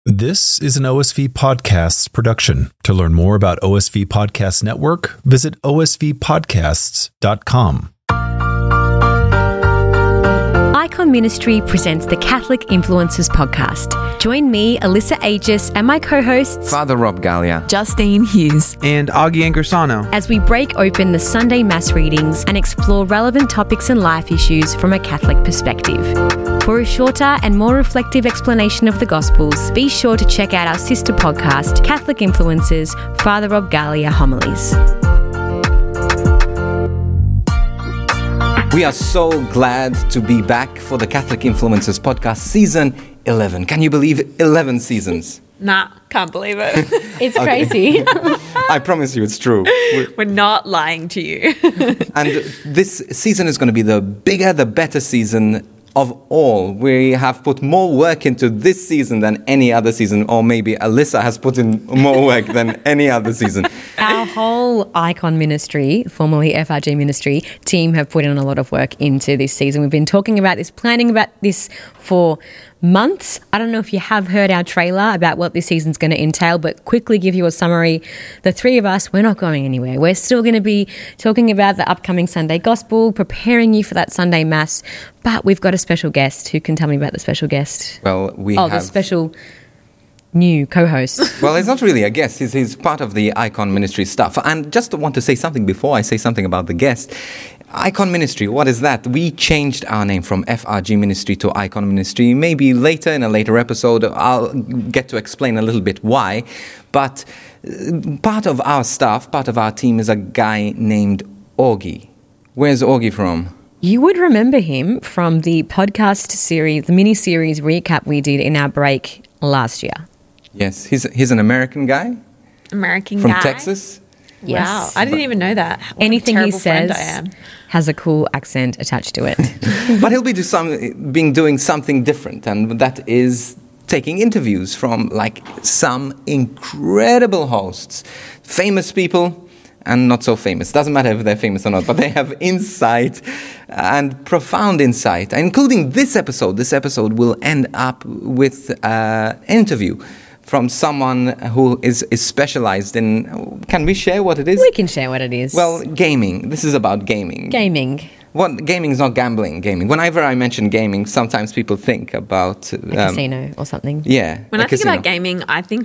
This is an OSV Podcasts production. To learn more about OSV Podcast Network, visit osvpodcasts.com. Icon Ministry presents the Catholic Influencers Podcast. Join me, Alyssa Aegis, and my co-hosts, Father Rob Gallia, Justine Hughes, and Augie Angersano, as we break open the Sunday Mass readings and explore relevant topics and life issues from a Catholic perspective. For a shorter and more reflective explanation of the Gospels, be sure to check out our sister podcast, Catholic Influencers, Father Rob Gallia Homilies. We are so glad to be back for the Catholic Influencers Podcast Season 11. Can you believe 11 seasons? Nah, can't believe it. It's crazy. I promise you it's true. We're not lying to you. And this season is going to be the bigger, the better season of all. We have put more work into this season than any other season, or maybe Alyssa has put in more work than any other season. Our whole Icon Ministry, formerly FRG Ministry, team have put in a lot of work into this season. We've been talking about this, planning about this for months. I don't know if you have heard our trailer about what this season's going to entail, but quickly give you a summary. The three of us, we're not going anywhere. We're still going to be talking about the upcoming Sunday Gospel, preparing you for that Sunday Mass, but we've got a special guest. Who can tell me about the special guest? Well, the special new co-host. Well, he's not really a guest. He's part of the Icon Ministry staff. And just want to say something before I say something about the guest. Icon Ministry, what is that? We changed our name from FRG Ministry to Icon Ministry. Maybe later, in a later episode, I'll get to explain a little bit why. But part of our staff, part of our team is a guy named Augie. Where's Augie from? You would remember him from the podcast series, the mini-series recap we did in our break last year. Yes, he's an American guy. American from guy? Texas. Yes. Wow, I didn't even know that. What Anything a he terrible friend says I am. has a cool accent attached to it. But he'll be doing something different, and that is taking interviews from some incredible hosts, famous people and not so famous. Doesn't matter if they're famous or not, but they have insight and profound insight, including this episode. This episode will end up with an interview from someone who is specialized in... Can we share what it is? We can share what it is. Well, gaming. This is about gaming. Gaming. Gaming is not gambling. Gaming. Whenever I mention gaming, sometimes people think about... A casino or something. Yeah. When I think about gaming, I think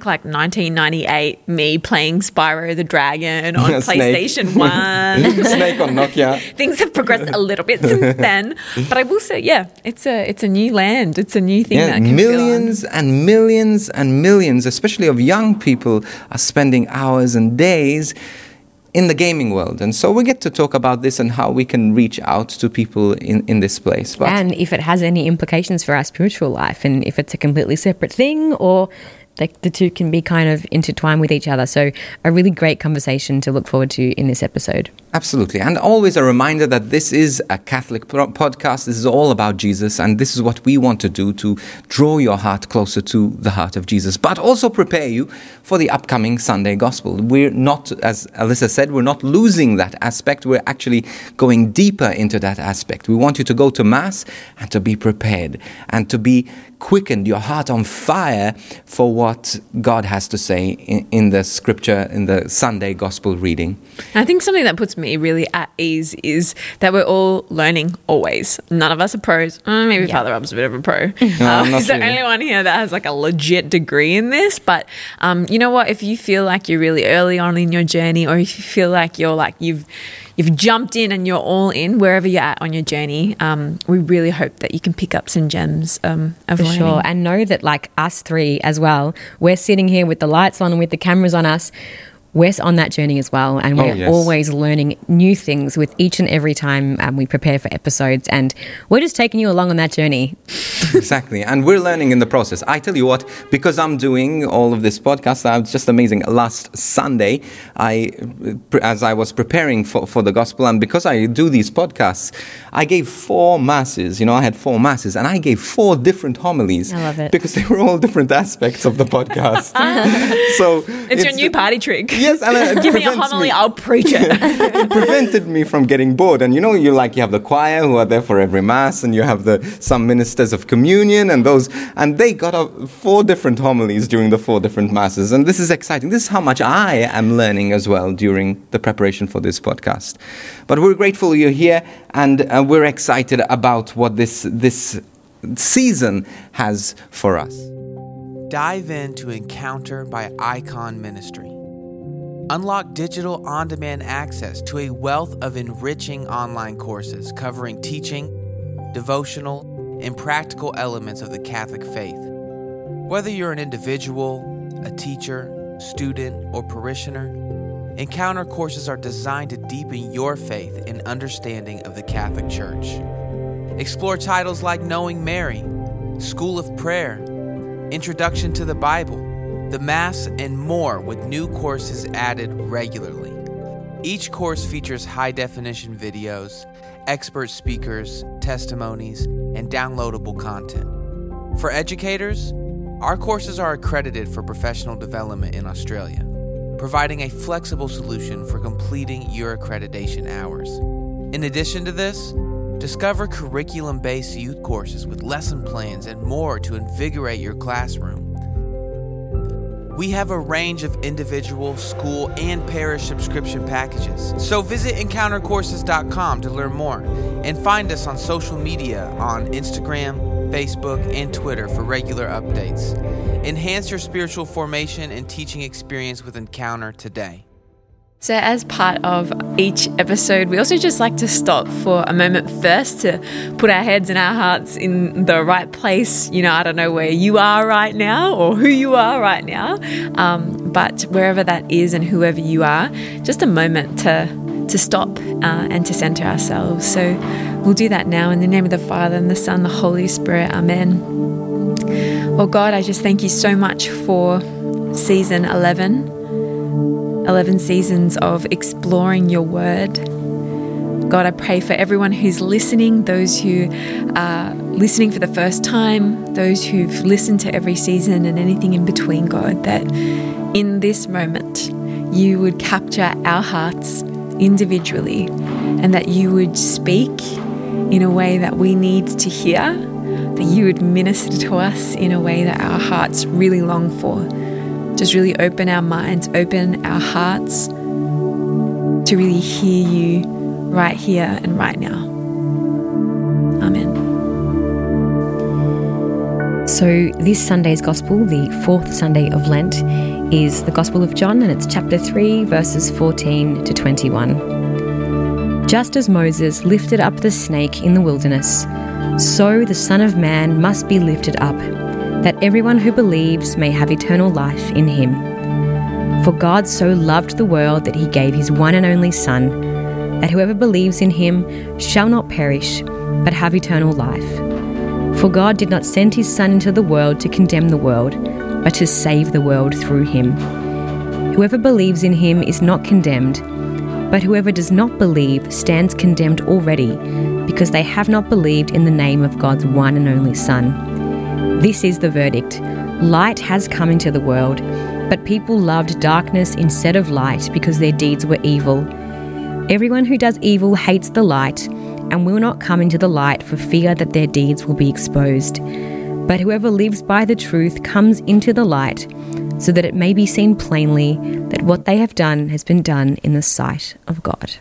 1998, me playing Spyro the Dragon on PlayStation 1. Snake on Nokia. Things have progressed a little bit since then. But I will say, it's a new land. It's a new thing that can millions and millions and millions, especially of young people, are spending hours and days in the gaming world. And so we get to talk about this and how we can reach out to people in this place. But and if it has any implications for our spiritual life, and if it's a completely separate thing, or the two can be kind of intertwined with each other. So a really great conversation to look forward to in this episode. Absolutely. And always a reminder that this is a Catholic podcast. This is all about Jesus. And this is what we want to do, to draw your heart closer to the heart of Jesus, but also prepare you for the upcoming Sunday Gospel. We're not, as Alyssa said, we're not losing that aspect. We're actually going deeper into that aspect. We want you to go to Mass and to be prepared and to be quickened, your heart on fire for what God has to say in the scripture, in the Sunday Gospel reading. I think something that puts me really at ease is that we're all learning always. None of us are pros. Maybe Father Rob's a bit of a pro. He's the only one here that has a legit degree in this. But you know what? If you feel like you're really early on in your journey, or if you feel like you've jumped in and you're all in, wherever you're at on your journey, we really hope that you can pick up some gems of learning. Sure, and know that us three as well, we're sitting here with the lights on and with the cameras on us. We're on that journey as well, and we're always learning new things with each and every time we prepare for episodes, and we're just taking you along on that journey. Exactly, and we're learning in the process. I tell you what, because I'm doing all of this podcast, it's just amazing. Last Sunday, as I was preparing for the gospel, and because I do these podcasts, I gave 4 masses. I had 4 masses, and I gave 4 different homilies. I love it. Because they were all different aspects of the podcast. So it's your new party trick. Yes, and it give me a homily, I'll preach it. It prevented me from getting bored. And you have the choir who are there for every mass, and you have some ministers of communion, and they got 4 different homilies during the 4 different masses. And this is exciting. This is how much I am learning as well during the preparation for this podcast. But we're grateful you're here, and we're excited about what this season has for us. Dive into Encounter by Icon Ministry. Unlock digital on-demand access to a wealth of enriching online courses covering teaching, devotional, and practical elements of the Catholic faith. Whether you're an individual, a teacher, student, or parishioner, Encounter courses are designed to deepen your faith and understanding of the Catholic Church. Explore titles like Knowing Mary, School of Prayer, Introduction to the Bible, the Mass, and more, with new courses added regularly. Each course features high-definition videos, expert speakers, testimonies, and downloadable content. For educators, our courses are accredited for professional development in Australia, providing a flexible solution for completing your accreditation hours. In addition to this, discover curriculum-based youth courses with lesson plans and more to invigorate your classroom. We have a range of individual, school, and parish subscription packages. So visit encountercourses.com to learn more, and find us on social media on Instagram, Facebook, and Twitter for regular updates. Enhance your spiritual formation and teaching experience with Encounter today. So as part of each episode, we also just like to stop for a moment first to put our heads and our hearts in the right place. I don't know where you are right now or who you are right now, but wherever that is and whoever you are, just a moment to stop and to center ourselves. So we'll do that now in the name of the Father and the Son, the Holy Spirit. Amen. Oh God, I just thank you so much for season 11 seasons of exploring your word. God, I pray for everyone who's listening, those who are listening for the first time, those who've listened to every season and anything in between, God, that in this moment you would capture our hearts individually, and that you would speak in a way that we need to hear, that you would minister to us in a way that our hearts really long for. Just really open our minds, open our hearts to really hear you right here and right now. Amen. So this Sunday's Gospel, the 4th Sunday of Lent, is the Gospel of John, and it's chapter 3, verses 14 to 21. Just as Moses lifted up the snake in the wilderness, so the Son of Man must be lifted up, that everyone who believes may have eternal life in him. For God so loved the world that he gave his one and only Son, that whoever believes in him shall not perish, but have eternal life. For God did not send his Son into the world to condemn the world, but to save the world through him. Whoever believes in him is not condemned, but whoever does not believe stands condemned already, because they have not believed in the name of God's one and only Son. This is the verdict. Light has come into the world, but people loved darkness instead of light because their deeds were evil. Everyone who does evil hates the light and will not come into the light for fear that their deeds will be exposed. But whoever lives by the truth comes into the light, so that it may be seen plainly that what they have done has been done in the sight of God.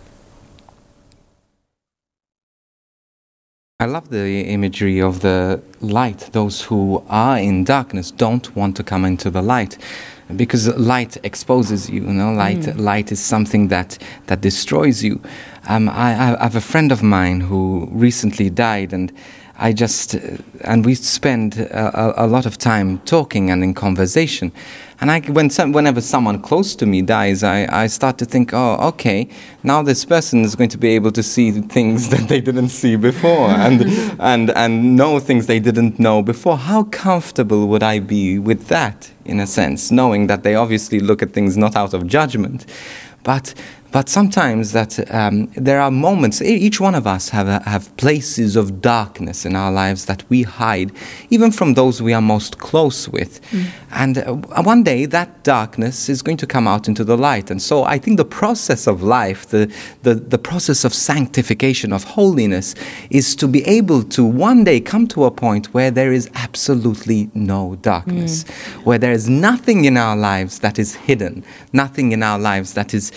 I love the imagery of the light. Those who are in darkness don't want to come into the light, because light exposes you. Light is something that destroys you. I have a friend of mine who recently died, and we spend a lot of time talking and in conversation. And whenever someone close to me dies, I start to think, oh, okay, now this person is going to be able to see things that they didn't see before, and know things they didn't know before. How comfortable would I be with that, in a sense, knowing that they obviously look at things not out of judgment, but But sometimes that there are moments, each one of us have places of darkness in our lives that we hide, even from those we are most close with. And one day that darkness is going to come out into the light. And so I think the process of life, the process of sanctification, of holiness, is to be able to one day come to a point where there is absolutely no darkness, where there is nothing in our lives that is hidden, nothing in our lives that is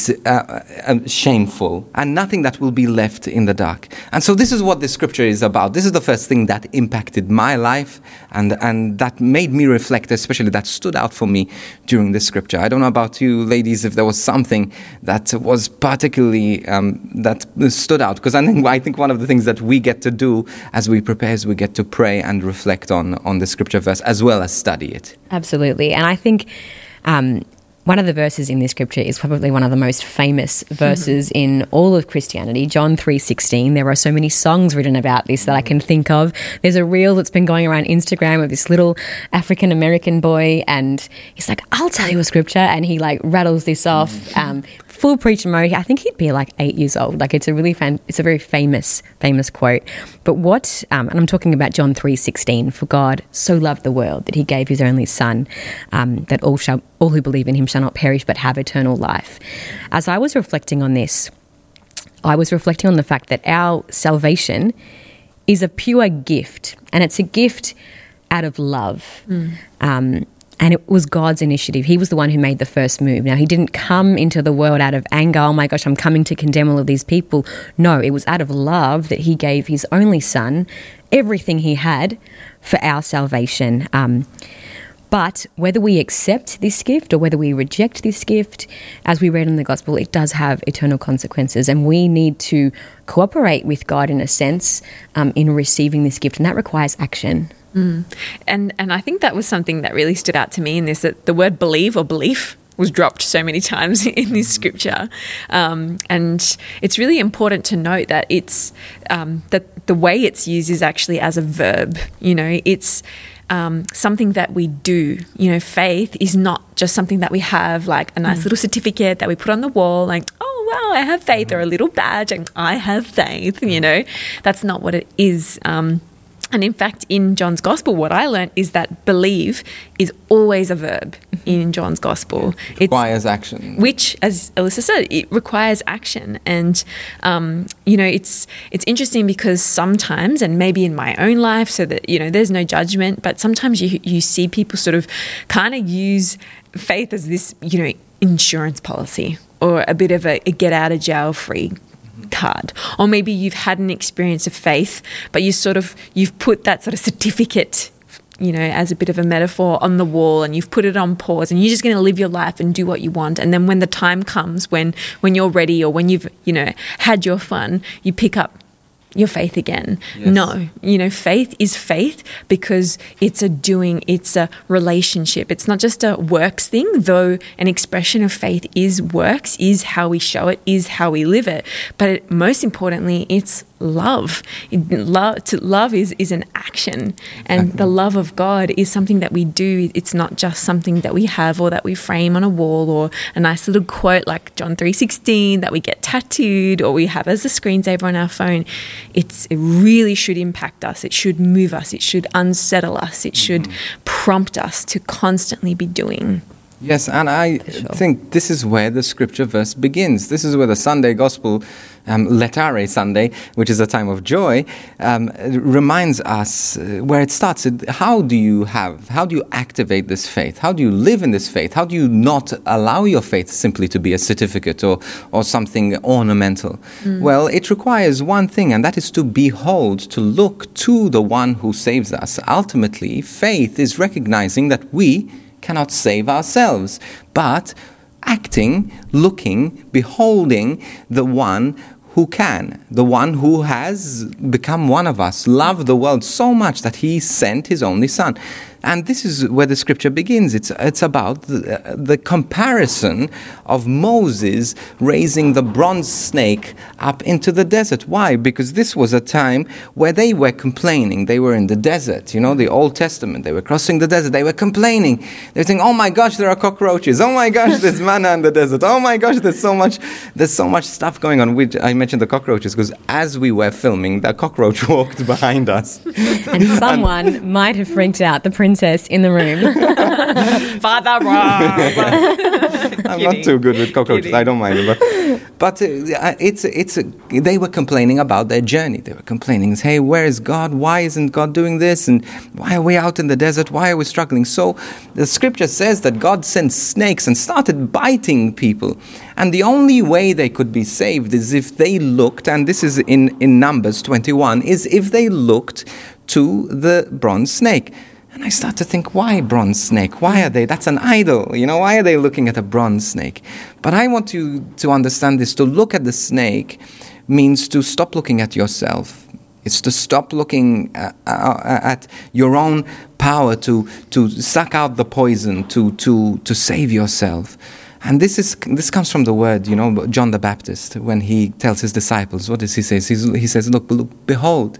shameful, and nothing that will be left in the dark. And so this is what this scripture is about. This is the first thing that impacted my life, and that made me reflect, especially that stood out for me during this scripture. I don't know about you ladies, if there was something that was particularly that stood out, because I think one of the things that we get to do as we prepare is we get to pray and reflect on the scripture verse as well as study it. Absolutely. And I think one of the verses in this scripture is probably one of the most famous verses in all of Christianity, John 3:16. There are so many songs written about this that I can think of. There's a reel that's been going around Instagram of this little African-American boy, and he's like, I'll tell you a scripture, and he like rattles this off. Full preacher mode. I think he'd be like 8 years old. Like it's a very famous quote. But what, and I'm talking about John 3:16, for God so loved the world that he gave his only son, that all who believe in him shall not perish but have eternal life. As I was reflecting on this, I was reflecting on the fact that our salvation is a pure gift, and it's a gift out of love. And it was God's initiative. He was the one who made the first move. Now, he didn't come into the world out of anger. Oh my gosh, I'm coming to condemn all of these people. No, it was out of love that he gave his only son everything he had for our salvation. But whether we accept this gift or whether we reject this gift, as we read in the gospel, it does have eternal consequences. And we need to cooperate with God in a sense in receiving this gift. And that requires action. And I think that was something that really stood out to me in this, that the word believe or belief was dropped so many times in this scripture. And it's really important to note that it's that the way it's used is actually as a verb. You know, it's something that we do. You know, faith is not just something that we have, like a nice little certificate that we put on the wall, like, oh, wow, I have faith, or a little badge, and I have faith, you know. That's not what it is. And in fact, in John's Gospel, what I learned is that believe is always a verb in John's Gospel. It requires action. Which, as Alyssa said, it requires action. And, you know, it's interesting because sometimes, and maybe in my own life, so that, you know, there's no judgment, but sometimes you see people sort of kind of use faith as this, you know, insurance policy or a bit of a get out of jail free card. Or maybe you've had an experience of faith, but you've put that sort of certificate, you know, as a bit of a metaphor on the wall, and you've put it on pause, and you're just going to live your life and do what you want. And then when the time comes, when you're ready, or when you've, you know, had your fun, you pick up your faith again. Yes. No, you know, faith is faith because it's a doing, it's a relationship. It's not just a works thing, though an expression of faith is works, is how we show it, is how we live it. But most importantly, it's love. Love is an action, and the love of God is something that we do. It's not just something that we have or that we frame on a wall, or a nice little quote like John 3:16 that we get tattooed or we have as a screensaver on our phone. It really should impact us. It should move us. It should unsettle us. It should prompt us to constantly be doing. Yes, and I think this is where the scripture verse begins. This is where the Sunday Gospel, Letare Sunday, which is a time of joy, reminds us where it starts. How do you activate this faith? How do you live in this faith? How do you not allow your faith simply to be a certificate or something ornamental? Well, it requires one thing, and that is to behold, to look to the one who saves us. Ultimately, faith is recognizing that we cannot save ourselves, but acting, looking, beholding the one who can, the one who has become one of us, loved the world so much that he sent his only son. And this is where the scripture begins. It's about the comparison of Moses raising the bronze snake up into the desert. Why? Because this was a time where they were complaining. They were in the desert, the Old Testament. They were crossing the desert. They were complaining. They were saying, oh my gosh, there are cockroaches. Oh my gosh, there's manna in the desert. Oh my gosh, there's so much stuff going on. Which I mentioned the cockroaches because as we were filming, the cockroach walked behind us. And someone might have freaked out the princess in the room. Father Rob. I'm not too good with cockroaches. I don't mind them. But they were complaining about their journey. They were complaining, hey, where is God? Why isn't God doing this? And why are we out in the desert? Why are we struggling? So the scripture says that God sent snakes and started biting people. And the only way they could be saved is if they looked, and this is in Numbers 21, is if they looked to the bronze snake. And I start to think, why bronze snake? Why are they? That's an idol. Why are they looking at a bronze snake? But I want you to understand this. To look at the snake means to stop looking at yourself. It's to stop looking at your own power to suck out the poison, to save yourself. And this comes from the word, John the Baptist, when he tells his disciples, what does he say? He says, look, behold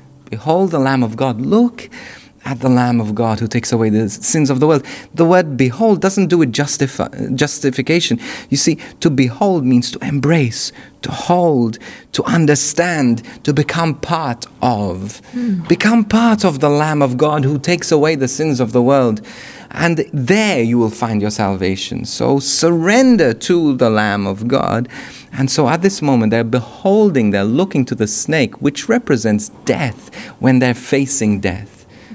the Lamb of God. Look at the Lamb of God who takes away the sins of the world. The word behold doesn't do it justification. You see, to behold means to embrace, to hold, to understand, to become part of. Become part of the Lamb of God who takes away the sins of the world. And there you will find your salvation. So surrender to the Lamb of God. And so at this moment they're looking to the snake, which represents death when they're facing death.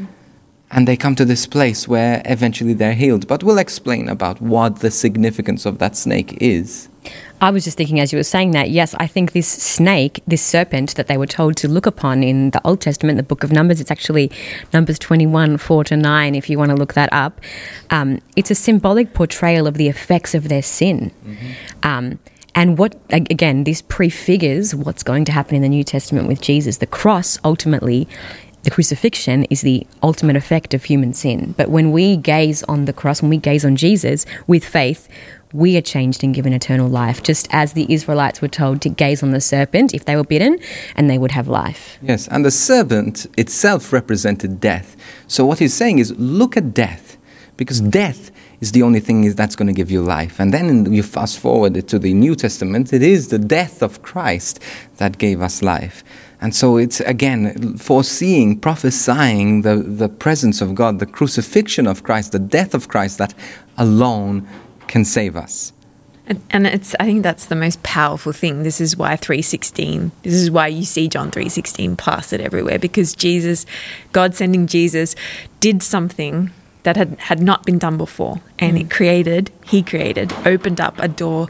And they come to this place where eventually they're healed. But we'll explain about what the significance of that snake is. I was just thinking as you were saying that, yes, I think this snake, this serpent that they were told to look upon in the Old Testament, the book of Numbers, it's actually Numbers 21, 4-9, if you want to look that up. It's a symbolic portrayal of the effects of their sin. Mm-hmm. And what, again, this prefigures what's going to happen in the New Testament with Jesus. The cross, ultimately, the crucifixion is the ultimate effect of human sin. But when we gaze on the cross, when we gaze on Jesus with faith, we are changed and given eternal life, just as the Israelites were told to gaze on the serpent if they were bitten, and they would have life. Yes, and the serpent itself represented death. So what he's saying is, look at death, because death is the only thing that's going to give you life. And then you fast forward to the New Testament, it is the death of Christ that gave us life. And so it's, again, foreseeing, prophesying the presence of God, the crucifixion of Christ, the death of Christ that alone can save us. And I think that's the most powerful thing. This is why 3:16, this is why you see John 3:16 plastered everywhere, because Jesus, God sending Jesus, did something that had not been done before. And he created, opened up a door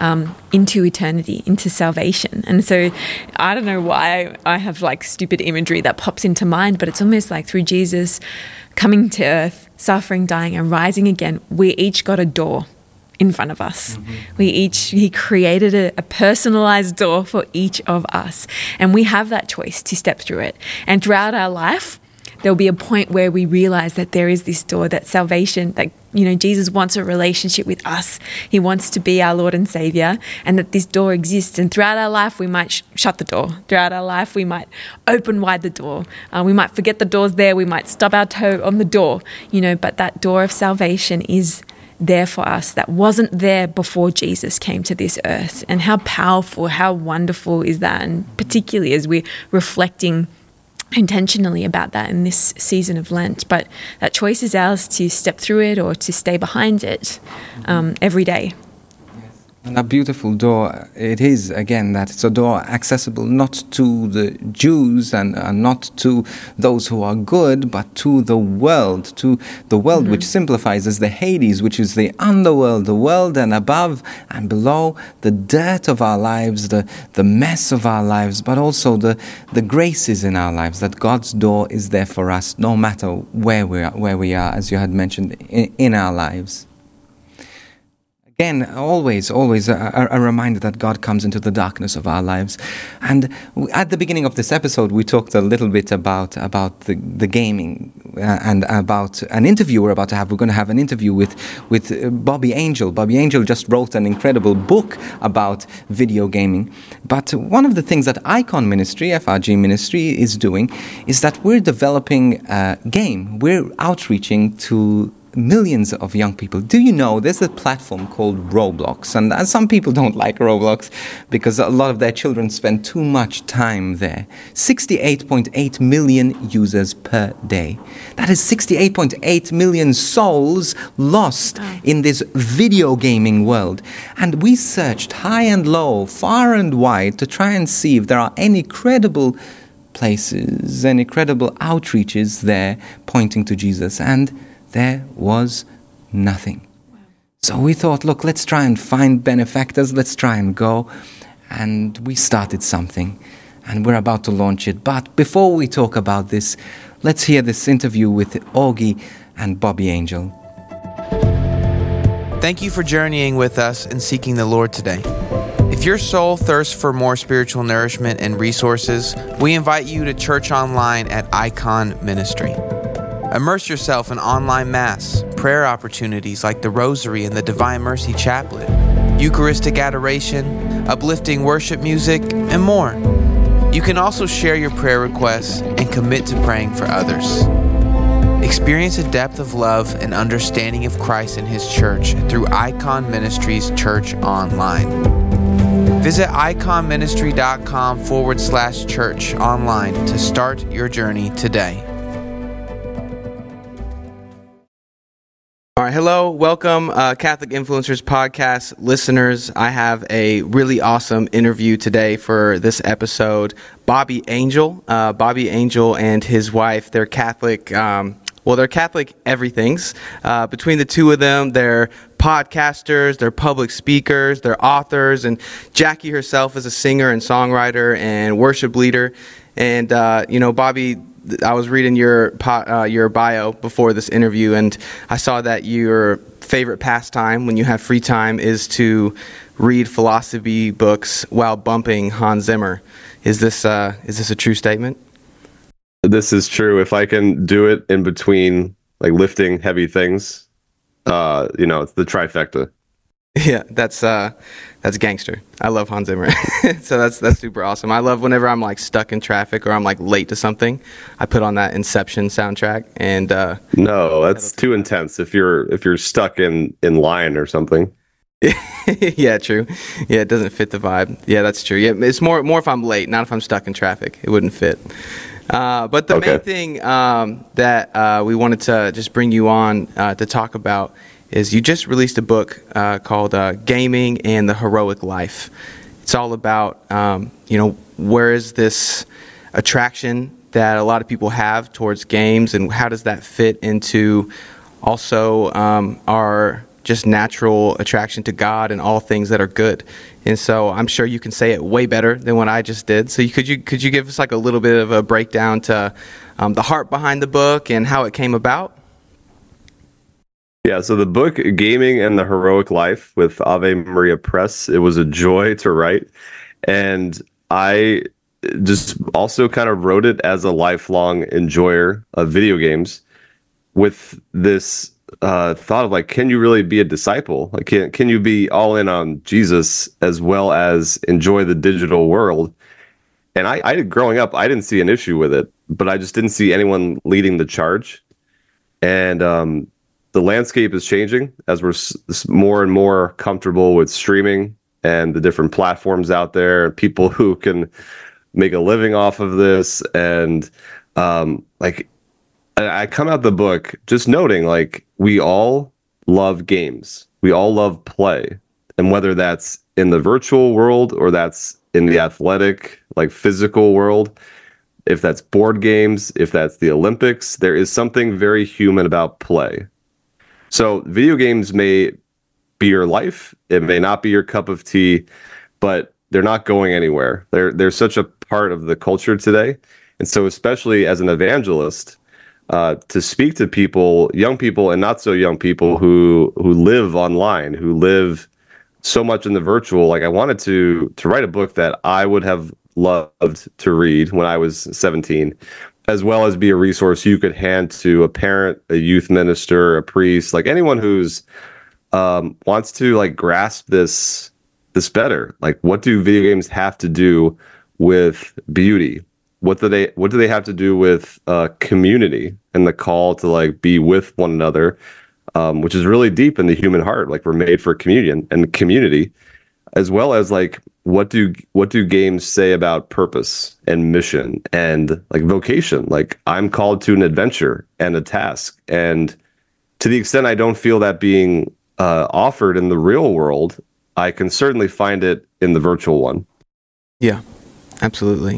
into eternity, into salvation. And so I don't know why I have like stupid imagery that pops into mind, but it's almost like through Jesus coming to earth, suffering, dying, and rising again, we each got a door in front of us. Mm-hmm. He created a personalized door for each of us. And we have that choice to step through it. And throughout our life, there'll be a point where we realize that there is this door, that salvation, that, Jesus wants a relationship with us. He wants to be our Lord and Savior, and that this door exists. And throughout our life, we might shut the door. Throughout our life, we might open wide the door. We might forget the door's there. We might stub our toe on the door, but that door of salvation is there for us that wasn't there before Jesus came to this earth. And how powerful, how wonderful is that? And particularly as we're reflecting intentionally about that in this season of Lent, but that choice is ours to step through it or to stay behind it every day. And a beautiful door it is, again, that it's a door accessible not to the Jews and not to those who are good, but to the world mm-hmm. which simplifies as the Hades, which is the underworld, the world and above and below, the dirt of our lives, the mess of our lives, but also the graces in our lives, that God's door is there for us no matter where we are, as you had mentioned, in our lives. Again, always a reminder that God comes into the darkness of our lives. And at the beginning of this episode, we talked a little bit about the gaming and about an interview we're about to have. We're going to have an interview with Bobby Angel. Bobby Angel just wrote an incredible book about video gaming. But one of the things that Icon Ministry, FRG Ministry, is doing is that we're developing a game. We're outreaching to millions of young people. Do you know there's a platform called Roblox? And some people don't like Roblox because a lot of their children spend too much time there. 68.8 million users per day. That is 68.8 million souls lost in this video gaming world. And we searched high and low, far and wide to try and see if there are any credible places, any credible outreaches there pointing to Jesus. And there was nothing. So we thought, look, let's try and find benefactors. Let's try and go. And we started something. And we're about to launch it. But before we talk about this, let's hear this interview with Augie and Bobby Angel. Thank you for journeying with us and seeking the Lord today. If your soul thirsts for more spiritual nourishment and resources, we invite you to church online at Icon Ministry. Immerse yourself in online Mass, prayer opportunities like the Rosary and the Divine Mercy Chaplet, Eucharistic adoration, uplifting worship music, and more. You can also share your prayer requests and commit to praying for others. Experience a depth of love and understanding of Christ and His church through Icon Ministries Church Online. Visit iconministry.com/church online to start your journey today. All right, hello, welcome, Catholic Influencers Podcast listeners. I have a really awesome interview today for this episode. Bobby Angel and his wife, they're Catholic, they're Catholic everythings. Between the two of them, they're podcasters, they're public speakers, they're authors, and Jackie herself is a singer and songwriter and worship leader. And, Bobby, I was reading your bio before this interview, and I saw that your favorite pastime when you have free time is to read philosophy books while bumping Hans Zimmer. Is this a true statement? This is true. If I can do it in between, like lifting heavy things, it's the trifecta. Yeah, that's gangster. I love Hans Zimmer. So that's super awesome. I love whenever I'm like stuck in traffic or I'm like late to something, I put on that Inception soundtrack and no, that's too intense if you're stuck in line or something. Yeah, true. Yeah, it doesn't fit the vibe. Yeah, that's true. Yeah, it's more if I'm late, not if I'm stuck in traffic. It wouldn't fit. But the main thing that we wanted to just bring you on to talk about is you just released a book called Gaming and the Heroic Life. It's all about, where is this attraction that a lot of people have towards games, and how does that fit into also our just natural attraction to God and all things that are good. And so I'm sure you can say it way better than what I just did. So could you give us like a little bit of a breakdown to the heart behind the book and how it came about? Yeah, so the book, Gaming and the Heroic Life with Ave Maria Press, it was a joy to write. And I just also kind of wrote it as a lifelong enjoyer of video games with this thought of like, can you really be a disciple? Like, can you be all in on Jesus as well as enjoy the digital world? And I growing up, I didn't see an issue with it, but I just didn't see anyone leading the charge. And the landscape is changing as we're more and more comfortable with streaming and the different platforms out there, and people who can make a living off of this. And I come out the book just noting, like, we all love games. We all love play. And whether that's in the virtual world or that's in the athletic, like physical world, if that's board games, if that's the Olympics, there is something very human about play. So video games may be your life. It may not be your cup of tea, but they're not going anywhere. They're such a part of the culture today. And so especially as an evangelist, to speak to people, young people and not so young people who live online, who live so much in the virtual. Like I wanted to write a book that I would have loved to read when I was 17, as well as be a resource you could hand to a parent, a youth minister, a priest, like anyone who's wants to like grasp this better. Like, what do video games have to do with beauty? What do they have to do with community and the call to like be with one another, which is really deep in the human heart. Like, we're made for communion and community, as well as like what do games say about purpose and mission and like vocation? Like, I'm called to an adventure and a task, and to the extent I don't feel that being offered in the real world, I can certainly find it in the virtual one. Yeah, absolutely.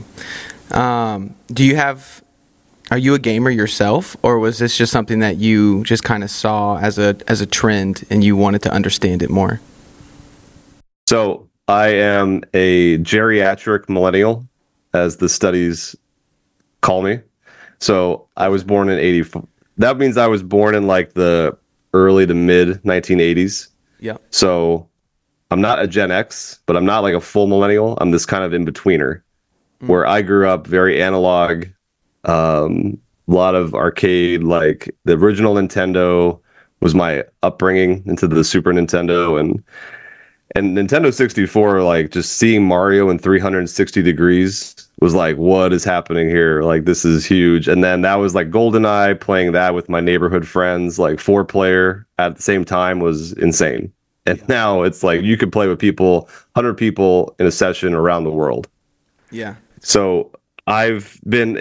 Are you a gamer yourself, or was this just something that you just kind of saw as a trend and you wanted to understand it more? So I am a geriatric millennial, as the studies call me. So I was born in 84. That means I was born in like the early to mid 1980s. Yeah. So I'm not a Gen X, but I'm not like a full millennial. I'm this kind of in-betweener where I grew up very analog, a lot of arcade, like the original Nintendo was my upbringing into the Super Nintendo and Nintendo 64, like just seeing Mario in 360 degrees was like, what is happening here? Like, this is huge. And then that was like GoldenEye, playing that with my neighborhood friends, like 4-player at the same time was insane. And now it's like you could play with people, 100 people in a session around the world. Yeah. So I've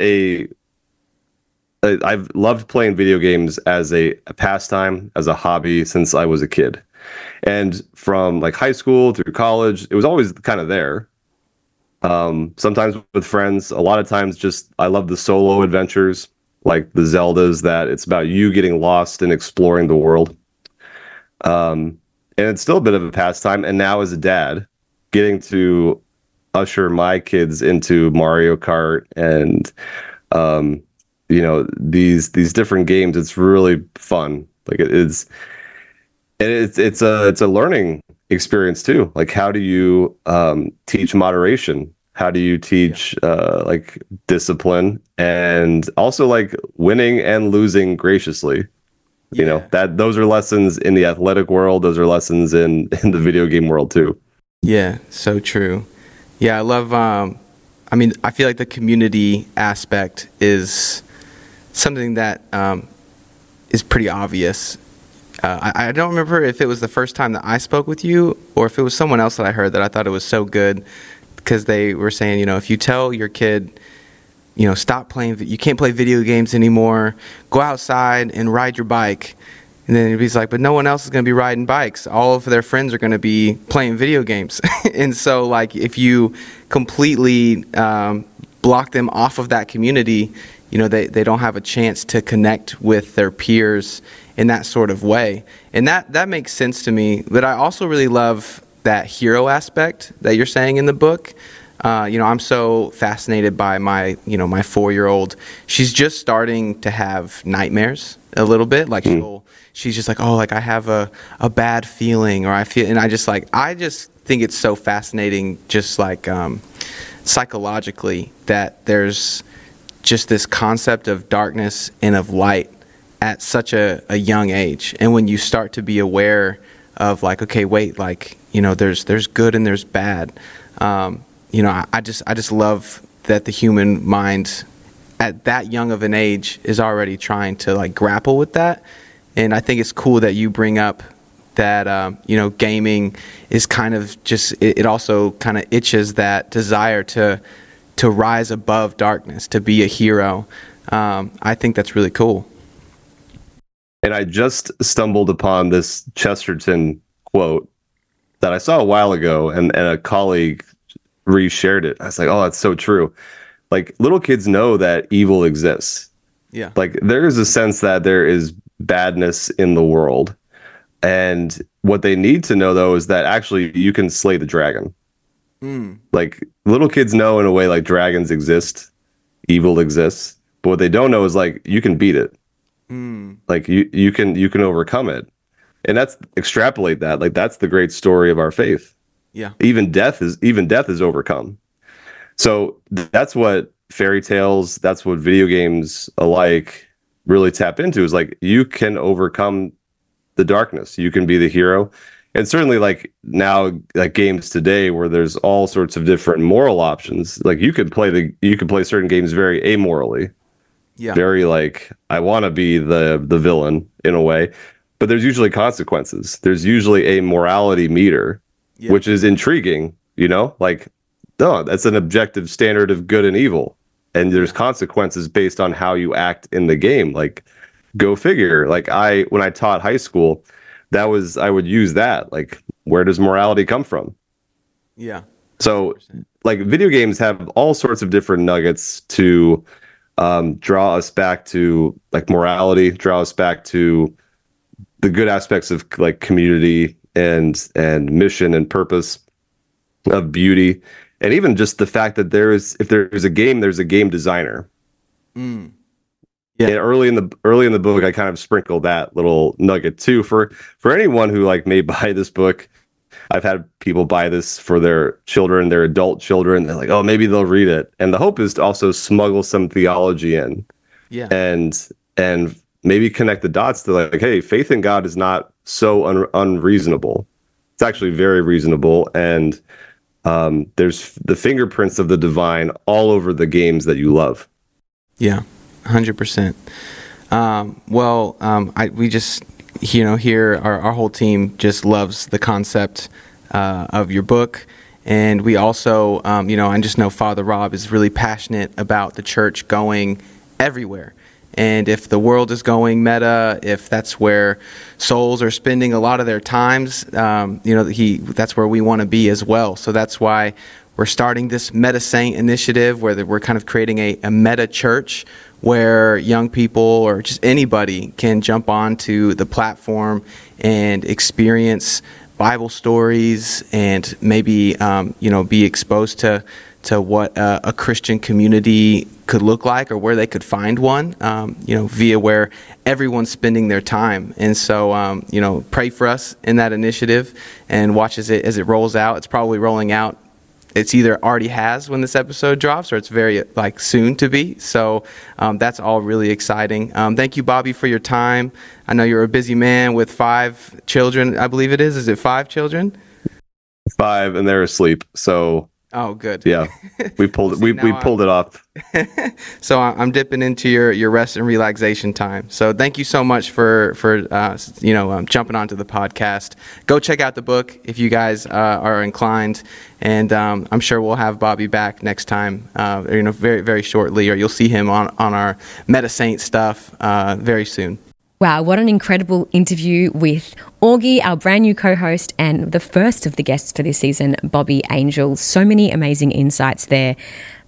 loved playing video games as a pastime, as a hobby since I was a kid. And from like high school through college, it was always kind of there. Sometimes with friends, a lot of times just I love the solo adventures, like the Zeldas, that it's about you getting lost and exploring the world. And it's still a bit of a pastime. And now as a dad, getting to usher my kids into Mario Kart and these different games, it's really fun. Like it's a learning experience too. Like, how do you teach moderation? How do you teach like discipline, and also like winning and losing graciously? You know, that those are lessons in the athletic world. Those are lessons in the video game world too. Yeah, so true. Yeah, I love, I feel like the community aspect is something that is pretty obvious. I don't remember if it was the first time that I spoke with you or if it was someone else that I heard that I thought it was so good, because they were saying, if you tell your kid, stop playing, you can't play video games anymore, go outside and ride your bike. And then he's like, but no one else is going to be riding bikes. All of their friends are going to be playing video games. And so, like, if you completely block them off of that community, they don't have a chance to connect with their peers in that sort of way. And that makes sense to me. But I also really love that hero aspect that you're saying in the book. I'm so fascinated by my 4-year-old. She's just starting to have nightmares a little bit. Like she's just like, oh, like I have a bad feeling, or I just think it's so fascinating, just like psychologically, that there's just this concept of darkness and of light at such a young age. And when you start to be aware of like, okay, wait, like, there's good and there's bad. I just love that the human mind at that young of an age is already trying to like grapple with that. And I think it's cool that you bring up that, gaming is kind of just, it also kind of itches that desire to rise above darkness, to be a hero. I think that's really cool. And I just stumbled upon this Chesterton quote that I saw a while ago, and a colleague reshared it. I was like, oh, that's so true. Like, little kids know that evil exists. Yeah. Like, there is a sense that there is badness in the world. And what they need to know, though, is that actually you can slay the dragon. Like, little kids know in a way, like, dragons exist, evil exists, But what they don't know is like you can beat it. Like you can overcome it. And that's extrapolate that. Like that's the great story of our faith. Yeah. Even death is overcome. So that's what fairy tales, that's what video games alike really tap into, is like you can overcome the darkness. You can be the hero. And certainly like now, like games today where there's all sorts of different moral options, like you could play certain games very amorally. Yeah. Very like, I want to be the villain in a way, but there's usually consequences. There's usually a morality meter, which is intriguing, you know, like, no, that's an objective standard of good and evil. And there's consequences based on how you act in the game. Like, go figure. Like when I taught high school, I would use that. Like, where does morality come from? Yeah. So like video games have all sorts of different nuggets to draw us back to like morality, draw us back to the good aspects of like community and mission and purpose, of beauty. And even just the fact that if there's a game, there's a game designer. Yeah. And early in the book, I kind of sprinkled that little nugget too for anyone who like may buy this book. I've had people buy this for their children, their adult children. They're like, oh, maybe they'll read it. And the hope is to also smuggle some theology in, and maybe connect the dots to like, hey, faith in God is not so unreasonable. It's actually very reasonable, and there's the fingerprints of the divine all over the games that you love. Yeah, 100%. We just, here our whole team just loves the concept of your book. And we also, I just know Father Rob is really passionate about the church going everywhere. And if the world is going meta, if that's where souls are spending a lot of their times, that's where we want to be as well. So that's why we're starting this Meta Saint initiative, where we're kind of creating a meta church where young people or just anybody can jump onto the platform and experience Bible stories and maybe be exposed to what a Christian community could look like, or where they could find one, via where everyone's spending their time. And so, pray for us in that initiative and watch as it rolls out. It's probably rolling out. It's either already has when this episode drops, or it's very soon to be. So that's all really exciting. Thank you, Bobby, for your time. I know you're a busy man with 5 children. I believe it is. Is it 5 children? 5, and they're asleep. So. Oh, good. Yeah, we pulled it. we pulled it off. So I'm dipping into your rest and relaxation time. So thank you so much for jumping onto the podcast. Go check out the book if you guys are inclined, and I'm sure we'll have Bobby back next time. Very very shortly, or you'll see him on our Meta Saint stuff very soon. Wow, what an incredible interview with Augie, our brand new co-host, and the first of the guests for this season, Bobby Angel. So many amazing insights there.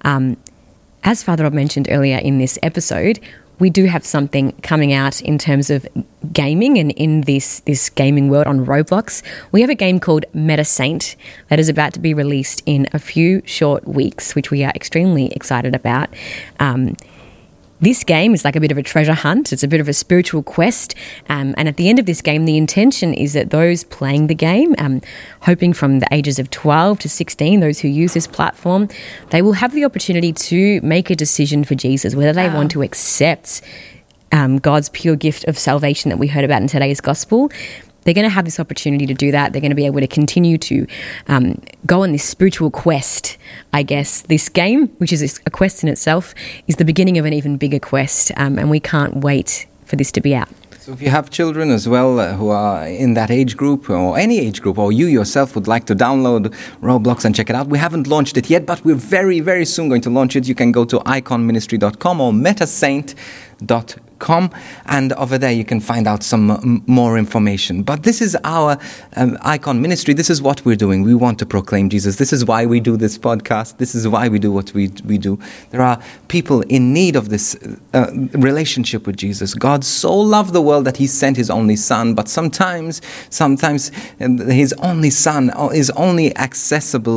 As Father Rob mentioned earlier in this episode, we do have something coming out in terms of gaming, and in this gaming world on Roblox. We have a game called Meta Saint that is about to be released in a few short weeks, which we are extremely excited about. This game is like a bit of a treasure hunt. It's a bit of a spiritual quest. And at the end of this game, the intention is that those playing the game, hoping from the ages of 12 to 16, those who use this platform, they will have the opportunity to make a decision for Jesus, whether they want to accept God's pure gift of salvation that we heard about in today's gospel. They're going to have this opportunity to do that. They're going to be able to continue to go on this spiritual quest, I guess. This game, which is a quest in itself, is the beginning of an even bigger quest, and we can't wait for this to be out. So if you have children as well who are in that age group, or any age group, or you yourself would like to download Roblox and check it out, we haven't launched it yet, but we're very, very soon going to launch it. You can go to iconministry.com or metasaint.com. And over there you can find out some more information. But this is our Icon Ministry. This is what we're doing. We want to proclaim Jesus. This is why we do this podcast. This is why we do what we do. There are people in need of this relationship with Jesus. God so loved the world that he sent his only son, but sometimes his only son is only accessible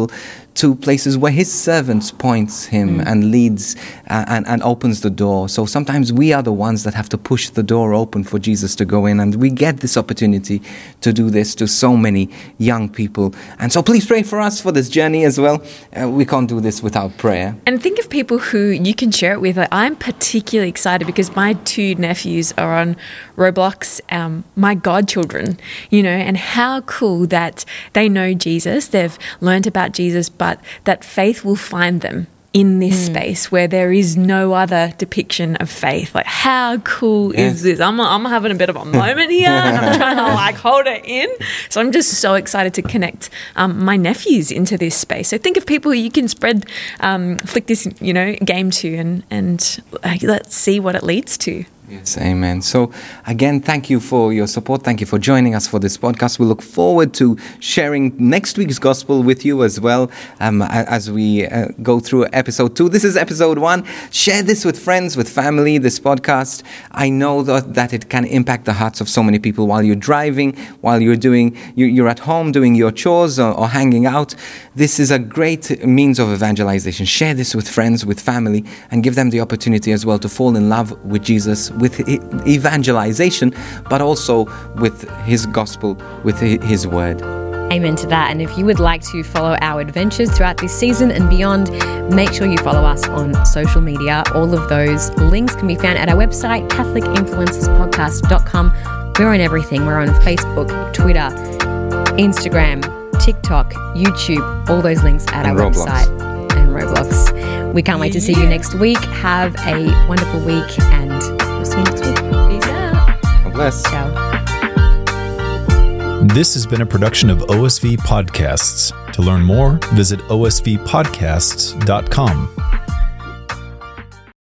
to places where his servants points him and leads and opens the door. So sometimes we are the ones that have to push the door open for Jesus to go in, and we get this opportunity to do this to so many young people. And so please pray for us for this journey as well. We can't do this without prayer. And think of people who you can share it with. Like, I'm particularly excited because my 2 nephews are on Roblox, my godchildren, and how cool that they know Jesus, they've learned about Jesus, but that faith will find them in this space where there is no other depiction of faith. Like, how cool is this? I'm having a bit of a moment here, and I'm trying to hold it in. So I'm just so excited to connect my nephews into this space. So think of people who you can flick this game to, and let's see what it leads to. Yes, amen. So again, thank you for your support. Thank you for joining us for this podcast. We look forward to sharing next week's gospel with you as well as we go through episode 2. This is episode 1. Share this with friends, with family, this podcast. I know that it can impact the hearts of so many people while you're driving, while you're at home doing your chores or hanging out. This is a great means of evangelization. Share this with friends, with family, and give them the opportunity as well to fall in love with Jesus, with evangelization, but also with his gospel, with his word. Amen to that. And if you would like to follow our adventures throughout this season and beyond, make sure you follow us on social media. All of those links can be found at our website, CatholicInfluencerspodcast.com. We're on everything. We're on Facebook, Twitter, Instagram, TikTok, YouTube, all those links at our website and Roblox. We can't wait to see you next week. Have a wonderful week, and we'll see you next week. Peace out. God bless. Ciao. This has been a production of OSV Podcasts. To learn more, visit osvpodcasts.com.